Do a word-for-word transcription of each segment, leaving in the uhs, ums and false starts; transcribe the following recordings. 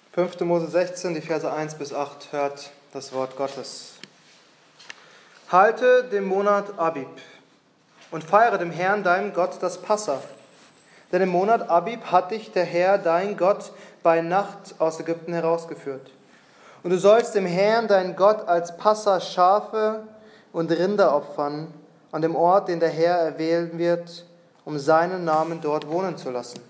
fünfter Mose sechzehn, die Verse eins bis acht, hört das Wort Gottes. Halte den Monat Abib und feiere dem Herrn, deinem Gott, das Passa. Denn im Monat Abib hat dich der Herr, dein Gott, bei Nacht aus Ägypten herausgeführt. Und du sollst dem Herrn, dein Gott, als Passa Schafe und Rinder opfern, an dem Ort, den der Herr erwählen wird, um seinen Namen dort wohnen zu lassen.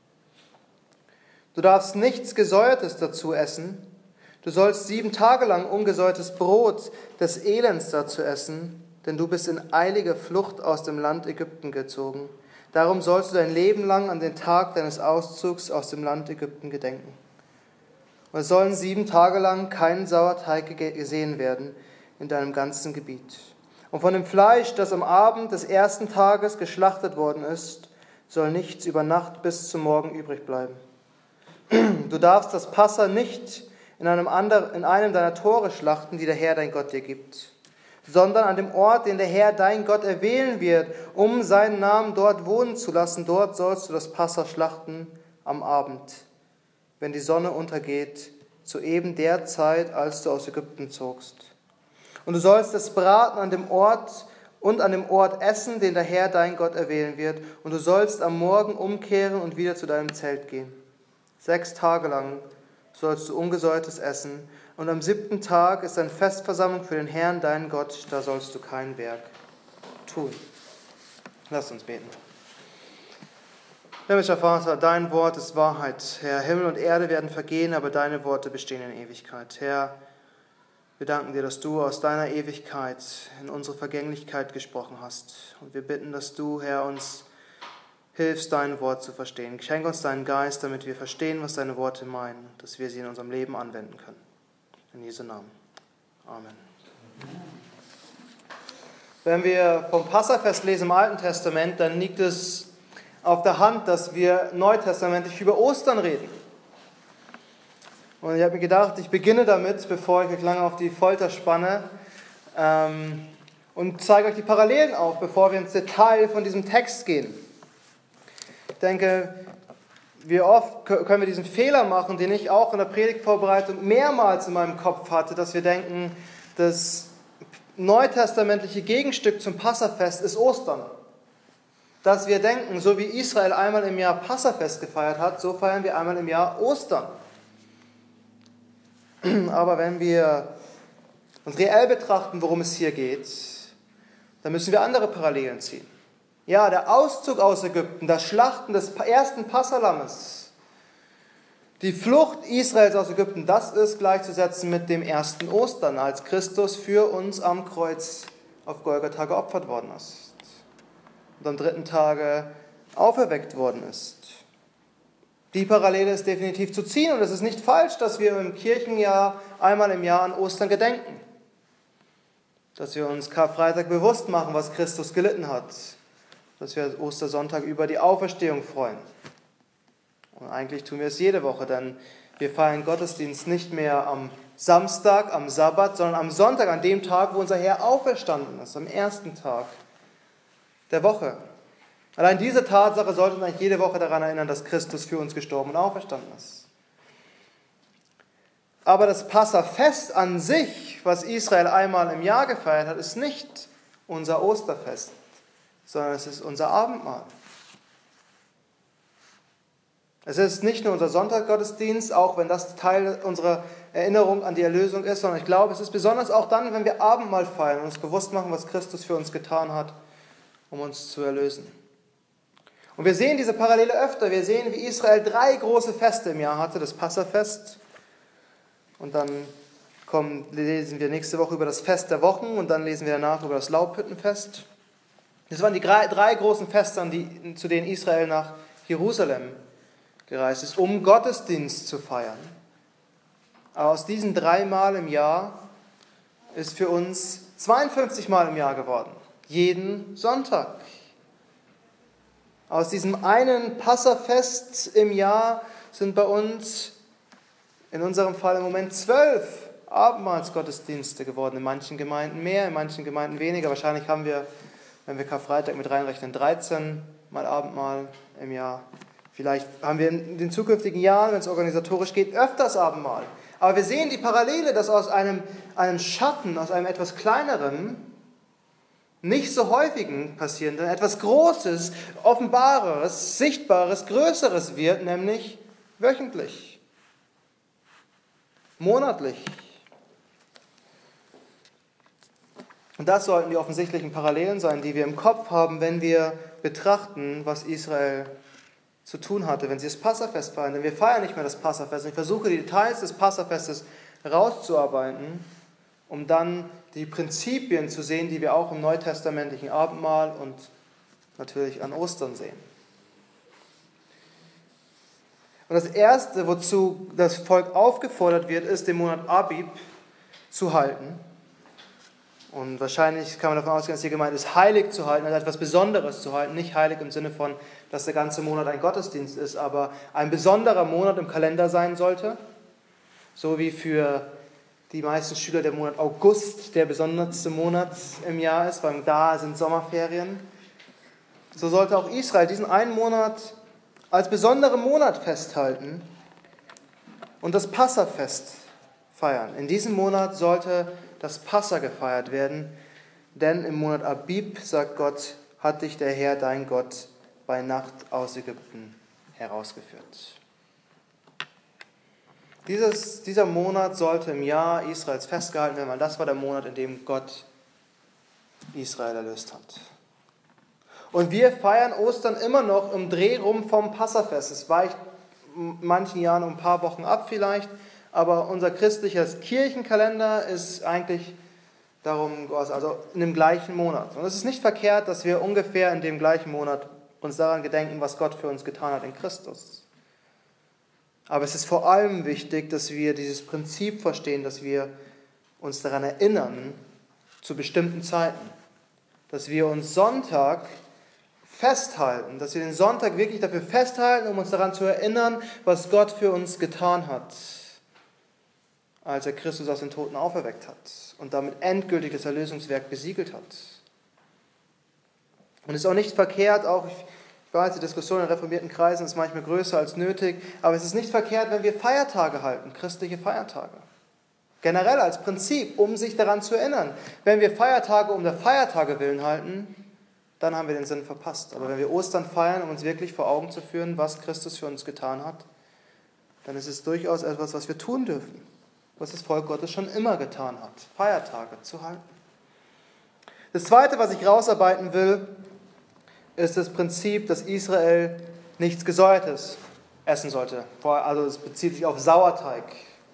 Du darfst nichts Gesäuertes dazu essen. Du sollst sieben Tage lang ungesäuertes Brot des Elends dazu essen, denn du bist in eiliger Flucht aus dem Land Ägypten gezogen. Darum sollst du dein Leben lang an den Tag deines Auszugs aus dem Land Ägypten gedenken. Und es sollen sieben Tage lang kein Sauerteig gesehen werden in deinem ganzen Gebiet. Und von dem Fleisch, das am Abend des ersten Tages geschlachtet worden ist, soll nichts über Nacht bis zum Morgen übrig bleiben. Du darfst das Passa nicht in einem, anderen, in einem deiner Tore schlachten, die der Herr dein Gott dir gibt, sondern an dem Ort, den der Herr dein Gott erwählen wird, um seinen Namen dort wohnen zu lassen. Dort sollst du das Passa schlachten am Abend, wenn die Sonne untergeht, zu eben der Zeit, als du aus Ägypten zogst. Und du sollst es braten an dem Ort und an dem Ort essen, den der Herr dein Gott erwählen wird. Und du sollst am Morgen umkehren und wieder zu deinem Zelt gehen. Sechs Tage lang sollst du ungesäuertes essen, und am siebten Tag ist eine Festversammlung für den Herrn, deinen Gott, da sollst du kein Werk tun. Lass uns beten. Himmlischer Vater, dein Wort ist Wahrheit. Herr, Himmel und Erde werden vergehen, aber deine Worte bestehen in Ewigkeit. Herr, wir danken dir, dass du aus deiner Ewigkeit in unsere Vergänglichkeit gesprochen hast. Und wir bitten, dass du, Herr, uns hilfst, dein Wort zu verstehen. Schenk uns deinen Geist, damit wir verstehen, was deine Worte meinen, dass wir sie in unserem Leben anwenden können. In Jesu Namen. Amen. Wenn wir vom Passafest lesen im Alten Testament, dann liegt es auf der Hand, dass wir neutestamentlich über Ostern reden. Und ich habe mir gedacht, ich beginne damit, bevor ich euch lange auf die Folter spanne, ähm, und zeige euch die Parallelen auf, bevor wir ins Detail von diesem Text gehen. Ich denke, wie oft können wir diesen Fehler machen, den ich auch in der Predigtvorbereitung mehrmals in meinem Kopf hatte, dass wir denken, das neutestamentliche Gegenstück zum Passafest ist Ostern. Dass wir denken, so wie Israel einmal im Jahr Passafest gefeiert hat, so feiern wir einmal im Jahr Ostern. Aber wenn wir uns reell betrachten, worum es hier geht, dann müssen wir andere Parallelen ziehen. Ja, der Auszug aus Ägypten, das Schlachten des ersten Passalammes, die Flucht Israels aus Ägypten, das ist gleichzusetzen mit dem ersten Ostern, als Christus für uns am Kreuz auf Golgatha geopfert worden ist und am dritten Tage auferweckt worden ist. Die Parallele ist definitiv zu ziehen, und es ist nicht falsch, dass wir im Kirchenjahr einmal im Jahr an Ostern gedenken. Dass wir uns Karfreitag bewusst machen, was Christus gelitten hat. Dass wir Ostersonntag über die Auferstehung freuen. Und eigentlich tun wir es jede Woche, denn wir feiern Gottesdienst nicht mehr am Samstag, am Sabbat, sondern am Sonntag, an dem Tag, wo unser Herr auferstanden ist, am ersten Tag der Woche. Allein diese Tatsache sollte uns eigentlich jede Woche daran erinnern, dass Christus für uns gestorben und auferstanden ist. Aber das Passafest an sich, was Israel einmal im Jahr gefeiert hat, ist nicht unser Osterfest, sondern es ist unser Abendmahl. Es ist nicht nur unser Sonntaggottesdienst, auch wenn das Teil unserer Erinnerung an die Erlösung ist, sondern ich glaube, es ist besonders auch dann, wenn wir Abendmahl feiern und uns bewusst machen, was Christus für uns getan hat, um uns zu erlösen. Und wir sehen diese Parallele öfter. Wir sehen, wie Israel drei große Feste im Jahr hatte, das Passafest. Und dann kommen, lesen wir nächste Woche über das Fest der Wochen und dann lesen wir danach über das Laubhüttenfest. Das waren die drei, drei großen Feste, die, zu denen Israel nach Jerusalem gereist ist, um Gottesdienst zu feiern. Aber aus diesen drei Mal im Jahr ist für uns zweiundfünfzig Mal im Jahr geworden. Jeden Sonntag. Aus diesem einen Passafest im Jahr sind bei uns, in unserem Fall im Moment, zwölf Abendmahlsgottesdienste geworden. In manchen Gemeinden mehr, in manchen Gemeinden weniger. Wahrscheinlich haben wir, wenn wir Karfreitag mit reinrechnen, dreizehn Mal Abendmahl im Jahr. Vielleicht haben wir in den zukünftigen Jahren, wenn es organisatorisch geht, öfters Abendmahl. Aber wir sehen die Parallele, dass aus einem, einem Schatten, aus einem etwas kleineren, nicht so häufigen passierenden, etwas Großes, Offenbares, Sichtbares, Größeres wird, nämlich wöchentlich, monatlich. Und das sollten die offensichtlichen Parallelen sein, die wir im Kopf haben, wenn wir betrachten, was Israel zu tun hatte, wenn sie das Passafest feiern. Denn wir feiern nicht mehr das Passafest. Ich versuche, die Details des Passafestes rauszuarbeiten, um dann die Prinzipien zu sehen, die wir auch im neutestamentlichen Abendmahl und natürlich an Ostern sehen. Und das Erste, wozu das Volk aufgefordert wird, ist, den Monat Abib zu halten. Und wahrscheinlich kann man davon ausgehen, dass hier gemeint ist, heilig zu halten, also etwas Besonderes zu halten. Nicht heilig im Sinne von, dass der ganze Monat ein Gottesdienst ist, aber ein besonderer Monat im Kalender sein sollte. So wie für die meisten Schüler der Monat August der besonderste Monat im Jahr ist, weil da sind Sommerferien. So sollte auch Israel diesen einen Monat als besonderen Monat festhalten und das Passafest feiern. In diesem Monat sollte das Passa gefeiert werden, denn im Monat Abib, sagt Gott, hat dich der Herr, dein Gott, bei Nacht aus Ägypten herausgeführt. Dieses, dieser Monat sollte im Jahr Israels festgehalten werden, weil das war der Monat, in dem Gott Israel erlöst hat. Und wir feiern Ostern immer noch im Dreh rum vom Passafest. Es weicht in manchen Jahren um ein paar Wochen ab vielleicht, aber unser christlicher Kirchenkalender ist eigentlich darum, also in dem gleichen Monat. Und es ist nicht verkehrt, dass wir ungefähr in dem gleichen Monat uns daran gedenken, was Gott für uns getan hat in Christus. Aber es ist vor allem wichtig, dass wir dieses Prinzip verstehen, dass wir uns daran erinnern, zu bestimmten Zeiten. Dass wir uns Sonntag festhalten, dass wir den Sonntag wirklich dafür festhalten, um uns daran zu erinnern, was Gott für uns getan hat, als er Christus aus den Toten auferweckt hat und damit endgültig das Erlösungswerk besiegelt hat. Und es ist auch nicht verkehrt, auch ich weiß, die Diskussion in reformierten Kreisen ist manchmal größer als nötig, aber es ist nicht verkehrt, wenn wir Feiertage halten, christliche Feiertage. Generell als Prinzip, um sich daran zu erinnern. Wenn wir Feiertage um der Feiertage willen halten, dann haben wir den Sinn verpasst. Aber wenn wir Ostern feiern, um uns wirklich vor Augen zu führen, was Christus für uns getan hat, dann ist es durchaus etwas, was wir tun dürfen, was das Volk Gottes schon immer getan hat, Feiertage zu halten. Das Zweite, was ich rausarbeiten will, ist das Prinzip, dass Israel nichts Gesäuertes essen sollte. Also es bezieht sich auf Sauerteig.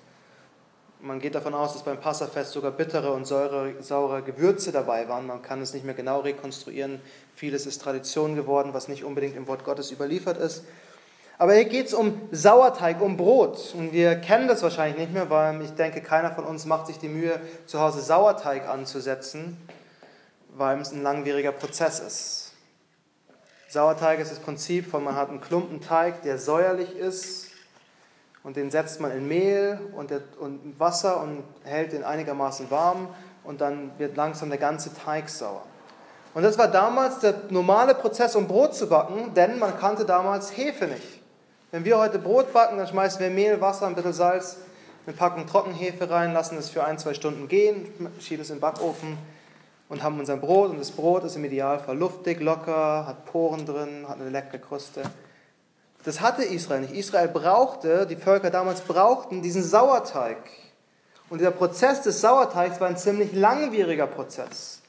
Man geht davon aus, dass beim Passafest sogar bittere und saure, saure Gewürze dabei waren. Man kann es nicht mehr genau rekonstruieren. Vieles ist Tradition geworden, was nicht unbedingt im Wort Gottes überliefert ist. Aber hier geht es um Sauerteig, um Brot. Und wir kennen das wahrscheinlich nicht mehr, weil ich denke, keiner von uns macht sich die Mühe, zu Hause Sauerteig anzusetzen, weil es ein langwieriger Prozess ist. Sauerteig ist das Prinzip von, man hat einen Klumpen Teig, der säuerlich ist, und den setzt man in Mehl und, der, und Wasser und hält den einigermaßen warm, und dann wird langsam der ganze Teig sauer. Und das war damals der normale Prozess, um Brot zu backen, denn man kannte damals Hefe nicht. Wenn wir heute Brot backen, dann schmeißen wir Mehl, Wasser, ein bisschen Salz, eine Packung Trockenhefe rein, lassen es für ein, zwei Stunden gehen, schieben es in den Backofen und haben unser Brot. Und das Brot ist im Idealfall luftig, locker, hat Poren drin, hat eine leckere Kruste. Das hatte Israel nicht. Israel brauchte, die Völker damals brauchten diesen Sauerteig. Und dieser Prozess des Sauerteigs war ein ziemlich langwieriger Prozess.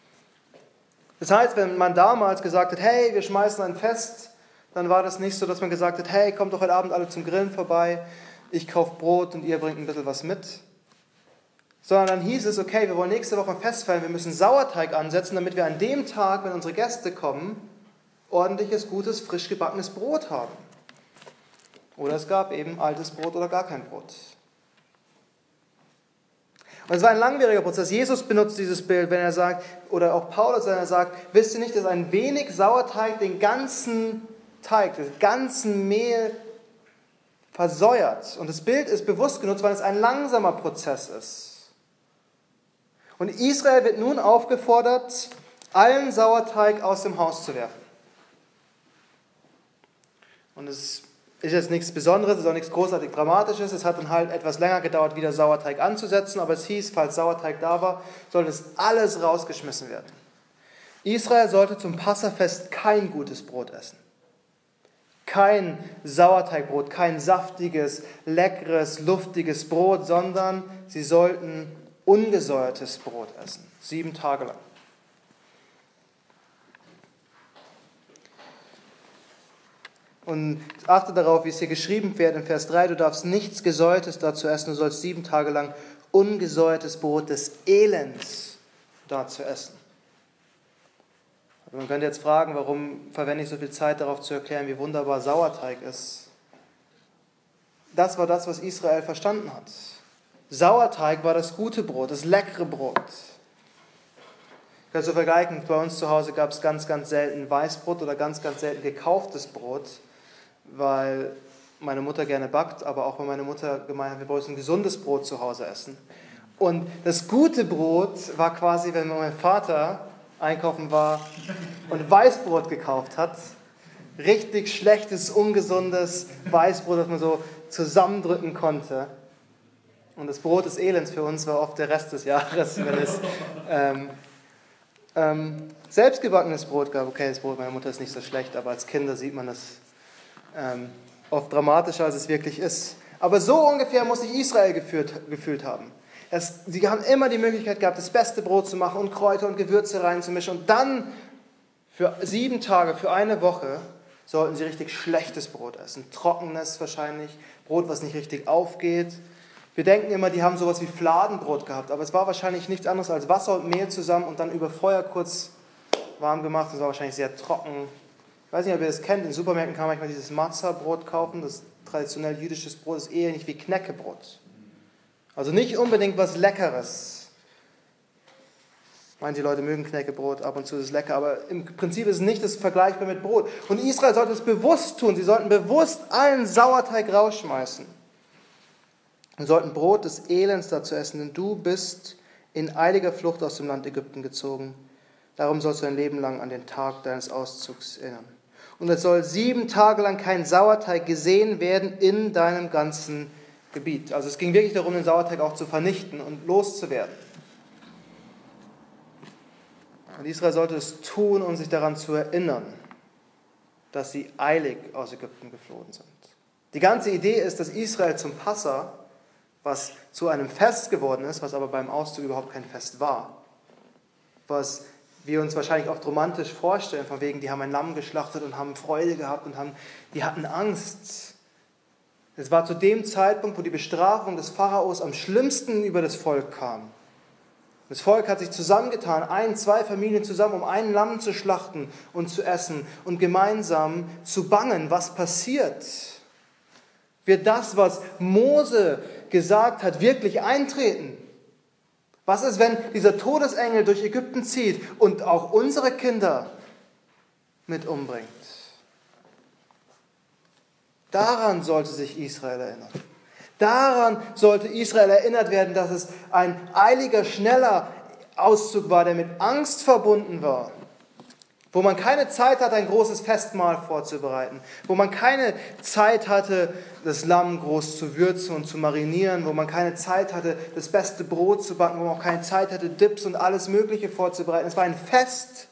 Das heißt, wenn man damals gesagt hat, hey, wir schmeißen ein Fest, dann war das nicht so, dass man gesagt hat, hey, kommt doch heute Abend alle zum Grillen vorbei, ich kaufe Brot und ihr bringt ein bisschen was mit. Sondern dann hieß es, okay, wir wollen nächste Woche ein Fest feiern, wir müssen Sauerteig ansetzen, damit wir an dem Tag, wenn unsere Gäste kommen, ordentliches, gutes, frisch gebackenes Brot haben. Oder es gab eben altes Brot oder gar kein Brot. Und es war ein langwieriger Prozess. Jesus benutzt dieses Bild, wenn er sagt, oder auch Paulus, wenn er sagt, wisst ihr nicht, dass ein wenig Sauerteig den ganzen Teig, den ganzen Mehl versäuert. Und das Bild ist bewusst genutzt, weil es ein langsamer Prozess ist. Und Israel wird nun aufgefordert, allen Sauerteig aus dem Haus zu werfen. Und es ist jetzt nichts Besonderes, es ist auch nichts großartig Dramatisches. Es hat dann halt etwas länger gedauert, wieder Sauerteig anzusetzen, aber es hieß, falls Sauerteig da war, sollte es alles rausgeschmissen werden. Israel sollte zum Passafest kein gutes Brot essen. Kein Sauerteigbrot, kein saftiges, leckeres, luftiges Brot, sondern sie sollten ungesäuertes Brot essen, sieben Tage lang. Und achte darauf, wie es hier geschrieben wird in Vers drei, du darfst nichts Gesäuertes dazu essen, du sollst sieben Tage lang ungesäuertes Brot des Elends dazu essen. Also man könnte jetzt fragen, warum verwende ich so viel Zeit darauf zu erklären, wie wunderbar Sauerteig ist. Das war das, was Israel verstanden hat. Sauerteig war das gute Brot, das leckere Brot. Ich kann so vergleichen, bei uns zu Hause gab es ganz, ganz selten Weißbrot oder ganz, ganz selten gekauftes Brot, weil meine Mutter gerne backt, aber auch weil meine Mutter gemeint hat, wir wollen ein gesundes Brot zu Hause essen. Und das gute Brot war quasi, wenn mein Vater einkaufen war und Weißbrot gekauft hat, richtig schlechtes, ungesundes Weißbrot, das man so zusammendrücken konnte. Und das Brot des Elends für uns war oft der Rest des Jahres, wenn es ähm, ähm, selbstgebackenes Brot gab. Okay, das Brot meiner Mutter ist nicht so schlecht, aber als Kinder sieht man das ähm, oft dramatischer, als es wirklich ist. Aber so ungefähr muss sich Israel gefühlt, gefühlt haben. Es, sie haben immer die Möglichkeit gehabt, das beste Brot zu machen und Kräuter und Gewürze reinzumischen. Und dann für sieben Tage, für eine Woche, sollten sie richtig schlechtes Brot essen. Trockenes wahrscheinlich, Brot, was nicht richtig aufgeht. Wir denken immer, die haben sowas wie Fladenbrot gehabt, aber es war wahrscheinlich nichts anderes als Wasser und Mehl zusammen und dann über Feuer kurz warm gemacht. Das war wahrscheinlich sehr trocken. Ich weiß nicht, ob ihr das kennt, in Supermärkten kann man manchmal dieses Matzah-Brot kaufen, das traditionell jüdisches Brot ist ähnlich wie Knäckebrot. Also nicht unbedingt was Leckeres. Manche Leute mögen Knäckebrot, ab und zu ist es lecker, aber im Prinzip ist es nicht das vergleichbar mit Brot. Und Israel sollte es bewusst tun. Sie sollten bewusst allen Sauerteig rausschmeißen. Sie sollten Brot des Elends dazu essen, denn du bist in eiliger Flucht aus dem Land Ägypten gezogen. Darum sollst du dein Leben lang an den Tag deines Auszugs erinnern. Und es soll sieben Tage lang kein Sauerteig gesehen werden in deinem ganzen Gebiet. Also es ging wirklich darum, den Sauerteig auch zu vernichten und loszuwerden. Und Israel sollte es tun, um sich daran zu erinnern, dass sie eilig aus Ägypten geflohen sind. Die ganze Idee ist, dass Israel zum Passa, was zu einem Fest geworden ist, was aber beim Auszug überhaupt kein Fest war, was wir uns wahrscheinlich oft romantisch vorstellen, von wegen, die haben ein Lamm geschlachtet und haben Freude gehabt und haben, die hatten Angst. Es war zu dem Zeitpunkt, wo die Bestrafung des Pharaos am schlimmsten über das Volk kam. Das Volk hat sich zusammengetan, ein, zwei Familien zusammen, um ein Lamm zu schlachten und zu essen und gemeinsam zu bangen, was passiert. Wird das, was Mose gesagt hat, wirklich eintreten? Was ist, wenn dieser Todesengel durch Ägypten zieht und auch unsere Kinder mit umbringt? Daran sollte sich Israel erinnern. Daran sollte Israel erinnert werden, dass es ein eiliger, schneller Auszug war, der mit Angst verbunden war. Wo man keine Zeit hatte, ein großes Festmahl vorzubereiten. Wo man keine Zeit hatte, das Lamm groß zu würzen und zu marinieren. Wo man keine Zeit hatte, das beste Brot zu backen. Wo man auch keine Zeit hatte, Dips und alles Mögliche vorzubereiten. Es war ein Fest,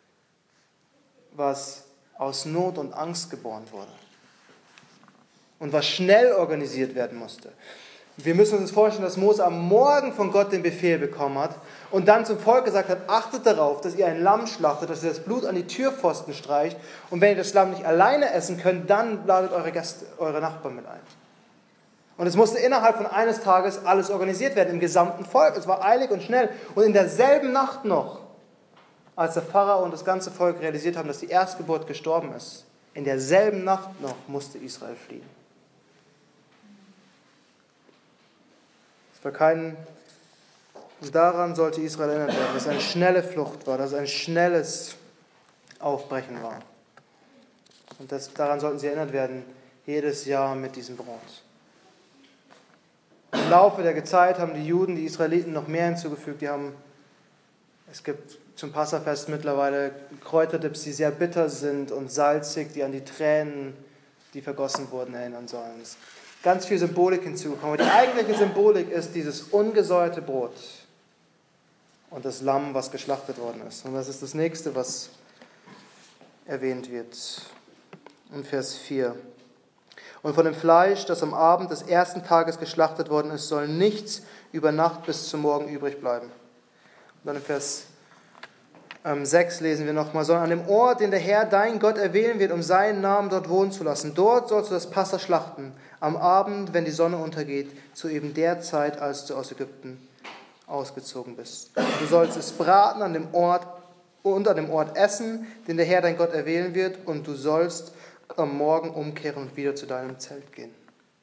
was aus Not und Angst geboren wurde. Und was schnell organisiert werden musste. Wir müssen uns vorstellen, dass Mose am Morgen von Gott den Befehl bekommen hat und dann zum Volk gesagt hat, achtet darauf, dass ihr ein Lamm schlachtet, dass ihr das Blut an die Türpfosten streicht und wenn ihr das Lamm nicht alleine essen könnt, dann ladet eure Gäste, eure Nachbarn mit ein. Und es musste innerhalb von eines Tages alles organisiert werden, im gesamten Volk. Es war eilig und schnell. Und in derselben Nacht noch, als der Pharao und das ganze Volk realisiert haben, dass die Erstgeburt gestorben ist, in derselben Nacht noch musste Israel fliehen. Es war kein, daran sollte Israel erinnert werden, dass es eine schnelle Flucht war, dass es ein schnelles Aufbrechen war. Und das, daran sollten sie erinnert werden, jedes Jahr mit diesem Brot. Im Laufe der Zeit haben die Juden, die Israeliten noch mehr hinzugefügt. Die haben, es gibt zum Passafest mittlerweile Kräuterdips, die sehr bitter sind und salzig, die an die Tränen die vergossen wurden, erinnern sollen. Es ist ganz viel Symbolik hinzugekommen. Die eigentliche Symbolik ist dieses ungesäuerte Brot und das Lamm, was geschlachtet worden ist. Und das ist das Nächste, was erwähnt wird. In Vers vier. Und von dem Fleisch, das am Abend des ersten Tages geschlachtet worden ist, soll nichts über Nacht bis zum Morgen übrig bleiben. Und dann in Vers sechs lesen wir nochmal, sondern an dem Ort, den der Herr, dein Gott, erwählen wird, um seinen Namen dort wohnen zu lassen. Dort sollst du das Passa schlachten, am Abend, wenn die Sonne untergeht, zu eben der Zeit, als du aus Ägypten ausgezogen bist. Du sollst es braten an dem Ort und an dem Ort essen, den der Herr, dein Gott, erwählen wird, und du sollst am Morgen umkehren und wieder zu deinem Zelt gehen.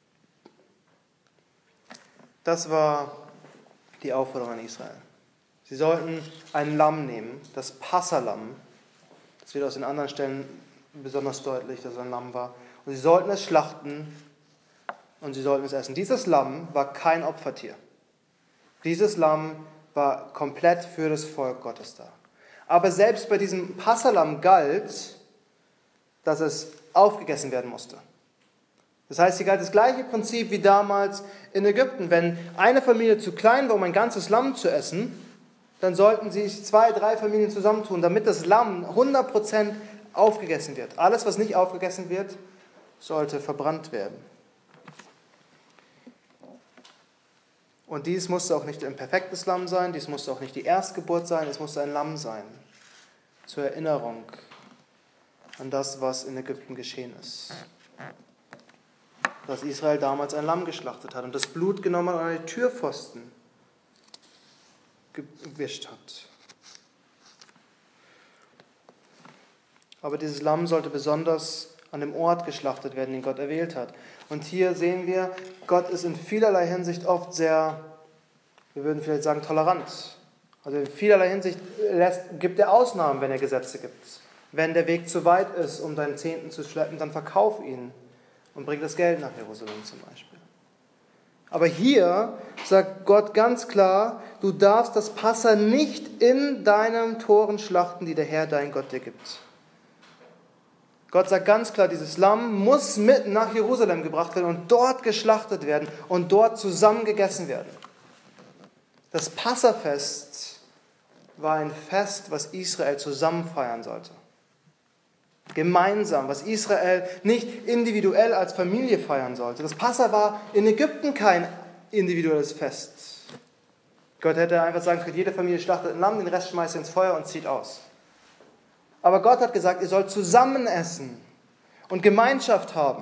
Das war die Aufforderung an Israel. Sie sollten ein Lamm nehmen, das Passalamm. Das wird aus den anderen Stellen besonders deutlich, dass es ein Lamm war. Und sie sollten es schlachten und sie sollten es essen. Dieses Lamm war kein Opfertier. Dieses Lamm war komplett für das Volk Gottes da. Aber selbst bei diesem Passalamm galt, dass es aufgegessen werden musste. Das heißt, hier galt das gleiche Prinzip wie damals in Ägypten. Wenn eine Familie zu klein war, um ein ganzes Lamm zu essen, dann sollten sich zwei, drei Familien zusammentun, damit das Lamm hundert Prozent aufgegessen wird. Alles, was nicht aufgegessen wird, sollte verbrannt werden. Und dies musste auch nicht ein perfektes Lamm sein, dies musste auch nicht die Erstgeburt sein, es musste ein Lamm sein, zur Erinnerung an das, was in Ägypten geschehen ist. Dass Israel damals ein Lamm geschlachtet hat und das Blut genommen hat und an die Türpfosten gewischt hat. Aber dieses Lamm sollte besonders an dem Ort geschlachtet werden, den Gott erwählt hat. Und hier sehen wir, Gott ist in vielerlei Hinsicht oft sehr, wir würden vielleicht sagen, tolerant. Also in vielerlei Hinsicht lässt, gibt er Ausnahmen, wenn er Gesetze gibt. Wenn der Weg zu weit ist, um deinen Zehnten zu schleppen, dann verkauf ihn und bring das Geld nach Jerusalem zum Beispiel. Aber hier sagt Gott ganz klar, du darfst das Passa nicht in deinen Toren schlachten, die der Herr, dein Gott, dir gibt. Gott sagt ganz klar, dieses Lamm muss mit nach Jerusalem gebracht werden und dort geschlachtet werden und dort zusammen gegessen werden. Das Passafest war ein Fest, was Israel zusammen feiern sollte. Gemeinsam, was Israel nicht individuell als Familie feiern sollte. Das Passa war in Ägypten kein individuelles Fest. Gott hätte einfach sagen können, jede Familie schlachtet ein Lamm, den Rest schmeißt ins Feuer und zieht aus. Aber Gott hat gesagt, ihr sollt zusammen essen und Gemeinschaft haben.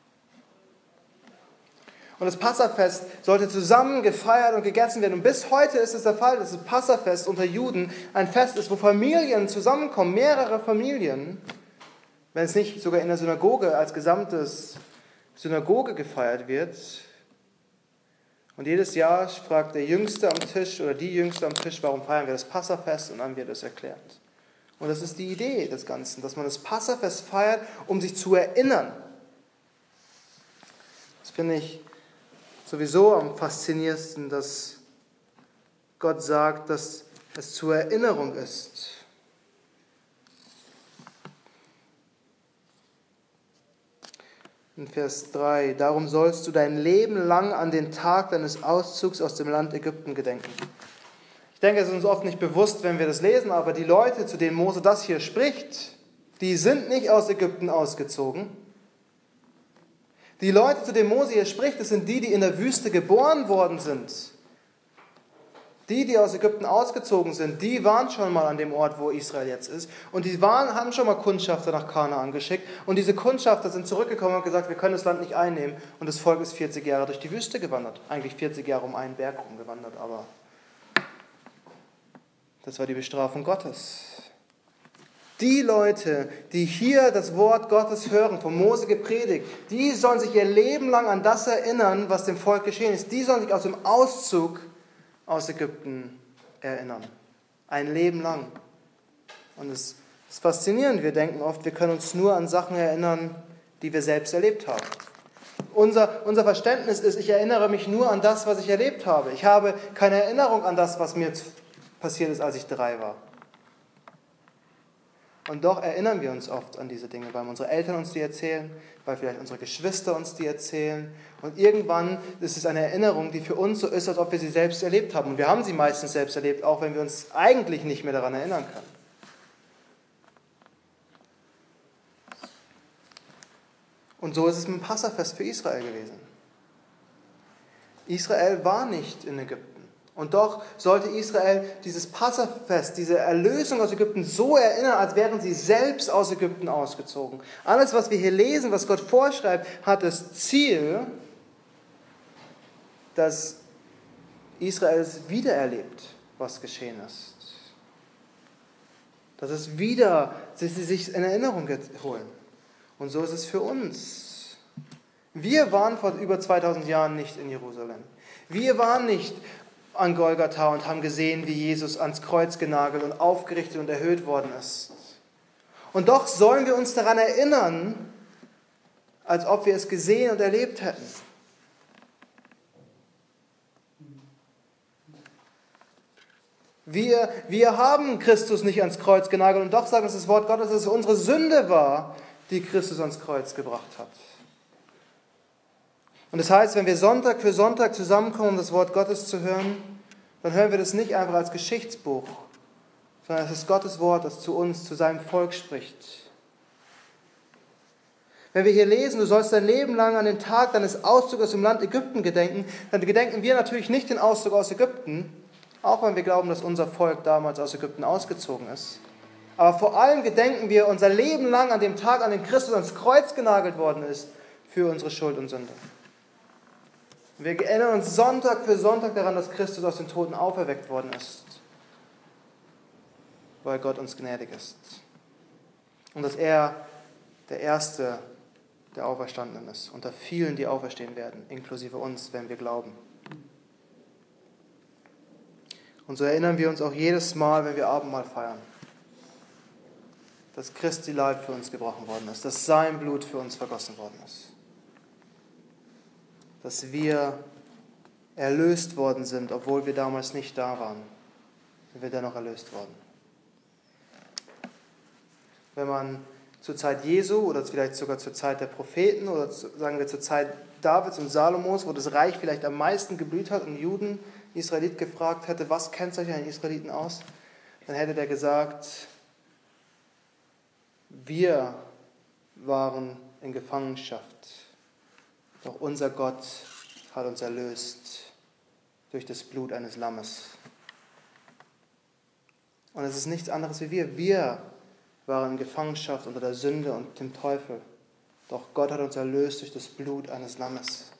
Und das Passafest sollte zusammen gefeiert und gegessen werden. Und bis heute ist es der Fall, dass das Passafest unter Juden ein Fest ist, wo Familien zusammenkommen, mehrere Familien, wenn es nicht sogar in der Synagoge als gesamtes Synagoge gefeiert wird. Und jedes Jahr fragt der Jüngste am Tisch oder die Jüngste am Tisch, warum feiern wir das Passafest? Und dann wird es erklärt. Und das ist die Idee des Ganzen, dass man das Passafest feiert, um sich zu erinnern. Das finde ich sowieso am faszinierendsten, dass Gott sagt, dass es zur Erinnerung ist. In Vers drei, darum sollst du dein Leben lang an den Tag deines Auszugs aus dem Land Ägypten gedenken. Ich denke, es ist uns oft nicht bewusst, wenn wir das lesen, aber die Leute, zu denen Mose das hier spricht, die sind nicht aus Ägypten ausgezogen. Die Leute, zu denen Mose hier spricht, das sind die, die in der Wüste geboren worden sind. Die, die aus Ägypten ausgezogen sind, die waren schon mal an dem Ort, wo Israel jetzt ist. Und die waren, haben schon mal Kundschafter nach Kanaan geschickt. Und diese Kundschafter sind zurückgekommen und gesagt, wir können das Land nicht einnehmen. Und das Volk ist vierzig Jahre durch die Wüste gewandert. Eigentlich vierzig Jahre um einen Berg rumgewandert, aber das war die Bestrafung Gottes. Die Leute, die hier das Wort Gottes hören, von Mose gepredigt, die sollen sich ihr Leben lang an das erinnern, was dem Volk geschehen ist. Die sollen sich aus dem Auszug aus Ägypten erinnern. Ein Leben lang. Und es ist faszinierend. Wir denken oft, wir können uns nur an Sachen erinnern, die wir selbst erlebt haben. Unser, unser Verständnis ist, ich erinnere mich nur an das, was ich erlebt habe. Ich habe keine Erinnerung an das, was mir passiert ist, als ich drei war. Und doch erinnern wir uns oft an diese Dinge, weil unsere Eltern uns die erzählen, weil vielleicht unsere Geschwister uns die erzählen. Und irgendwann ist es eine Erinnerung, die für uns so ist, als ob wir sie selbst erlebt haben. Und wir haben sie meistens selbst erlebt, auch wenn wir uns eigentlich nicht mehr daran erinnern können. Und so ist es mit dem Passafest für Israel gewesen. Israel war nicht in Ägypten. Und doch sollte Israel dieses Passafest, diese Erlösung aus Ägypten so erinnern, als wären sie selbst aus Ägypten ausgezogen. Alles, was wir hier lesen, was Gott vorschreibt, hat das Ziel, dass Israel es wiedererlebt, was geschehen ist. Dass es wieder, dass sie sich in Erinnerung holen. Und so ist es für uns. Wir waren vor über zweitausend Jahren nicht in Jerusalem. Wir waren nicht an Golgatha und haben gesehen, wie Jesus ans Kreuz genagelt und aufgerichtet und erhöht worden ist. Und doch sollen wir uns daran erinnern, als ob wir es gesehen und erlebt hätten. Wir, wir haben Christus nicht ans Kreuz genagelt und doch sagt uns das Wort Gottes, dass es unsere Sünde war, die Christus ans Kreuz gebracht hat. Und das heißt, wenn wir Sonntag für Sonntag zusammenkommen, um das Wort Gottes zu hören, dann hören wir das nicht einfach als Geschichtsbuch, sondern es ist Gottes Wort, das zu uns, zu seinem Volk spricht. Wenn wir hier lesen, du sollst dein Leben lang an den Tag deines Auszugs aus dem Land Ägypten gedenken, dann gedenken wir natürlich nicht den Auszug aus Ägypten, auch wenn wir glauben, dass unser Volk damals aus Ägypten ausgezogen ist. Aber vor allem gedenken wir unser Leben lang an dem Tag, an dem Christus ans Kreuz genagelt worden ist, für unsere Schuld und Sünde. Wir erinnern uns Sonntag für Sonntag daran, dass Christus aus den Toten auferweckt worden ist, weil Gott uns gnädig ist. Und dass er der Erste der Auferstandenen ist, unter vielen, die auferstehen werden, inklusive uns, wenn wir glauben. Und so erinnern wir uns auch jedes Mal, wenn wir Abendmahl feiern, dass Christi Leib für uns gebrochen worden ist, dass sein Blut für uns vergossen worden ist. Dass wir erlöst worden sind, obwohl wir damals nicht da waren, sind wir dennoch erlöst worden. Wenn man zur Zeit Jesu oder vielleicht sogar zur Zeit der Propheten oder sagen wir zur Zeit Davids und Salomos, wo das Reich vielleicht am meisten geblüht hat und Juden, Israelit gefragt hätte, was kennzeichnet einen Israeliten aus, dann hätte der gesagt, wir waren in Gefangenschaft. Doch unser Gott hat uns erlöst durch das Blut eines Lammes. Und es ist nichts anderes wie wir. Wir waren in Gefangenschaft unter der Sünde und dem Teufel. Doch Gott hat uns erlöst durch das Blut eines Lammes.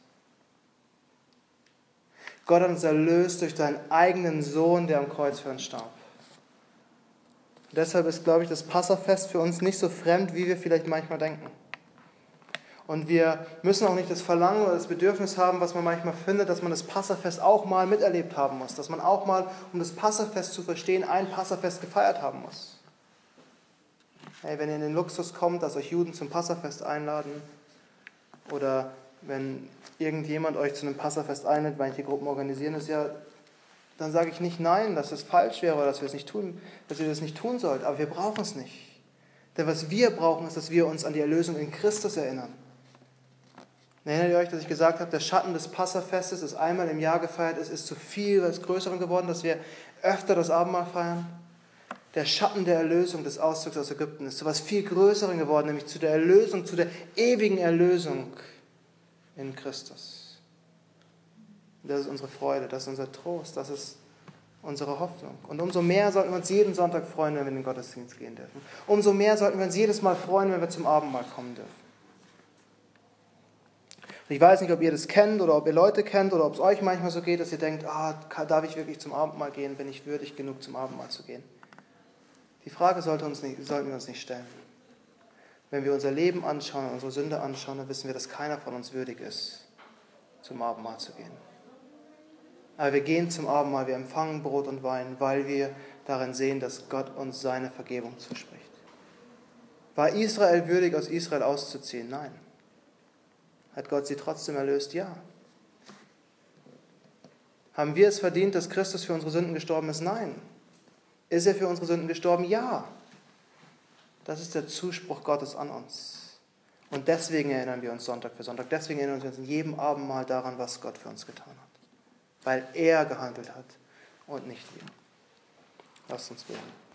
Gott hat uns erlöst durch seinen eigenen Sohn, der am Kreuz für uns starb. Und deshalb ist, glaube ich, das Passafest für uns nicht so fremd, wie wir vielleicht manchmal denken. Und wir müssen auch nicht das Verlangen oder das Bedürfnis haben, was man manchmal findet, dass man das Passafest auch mal miterlebt haben muss. Dass man auch mal, um das Passafest zu verstehen, ein Passafest gefeiert haben muss. Hey, wenn ihr in den Luxus kommt, dass euch Juden zum Passafest einladen oder wenn irgendjemand euch zu einem Passafest einlädt, manche Gruppen organisieren es ja, dann sage ich nicht nein, dass es falsch wäre oder dass wir es nicht tun, dass ihr das nicht tun sollt. Aber wir brauchen es nicht. Denn was wir brauchen, ist, dass wir uns an die Erlösung in Christus erinnern. Erinnert ihr euch, dass ich gesagt habe, der Schatten des Passafestes, das einmal im Jahr gefeiert ist, ist zu viel als Größeren geworden, dass wir öfter das Abendmahl feiern? Der Schatten der Erlösung des Auszugs aus Ägypten ist zu etwas viel Größerem geworden, nämlich zu der Erlösung, zu der ewigen Erlösung in Christus. Und das ist unsere Freude, das ist unser Trost, das ist unsere Hoffnung. Und umso mehr sollten wir uns jeden Sonntag freuen, wenn wir in den Gottesdienst gehen dürfen. Umso mehr sollten wir uns jedes Mal freuen, wenn wir zum Abendmahl kommen dürfen. Ich weiß nicht, ob ihr das kennt oder ob ihr Leute kennt oder ob es euch manchmal so geht, dass ihr denkt, ah, darf ich wirklich zum Abendmahl gehen, bin ich würdig genug, zum Abendmahl zu gehen? Die Frage sollte uns nicht, sollten wir uns nicht stellen. Wenn wir unser Leben anschauen, unsere Sünde anschauen, dann wissen wir, dass keiner von uns würdig ist, zum Abendmahl zu gehen. Aber wir gehen zum Abendmahl, wir empfangen Brot und Wein, weil wir darin sehen, dass Gott uns seine Vergebung zuspricht. War Israel würdig, aus Israel auszuziehen? Nein. Hat Gott sie trotzdem erlöst? Ja. Haben wir es verdient, dass Christus für unsere Sünden gestorben ist? Nein. Ist er für unsere Sünden gestorben? Ja. Das ist der Zuspruch Gottes an uns. Und deswegen erinnern wir uns Sonntag für Sonntag. Deswegen erinnern wir uns in jedem Abendmahl daran, was Gott für uns getan hat. Weil er gehandelt hat und nicht wir. Lasst uns beten.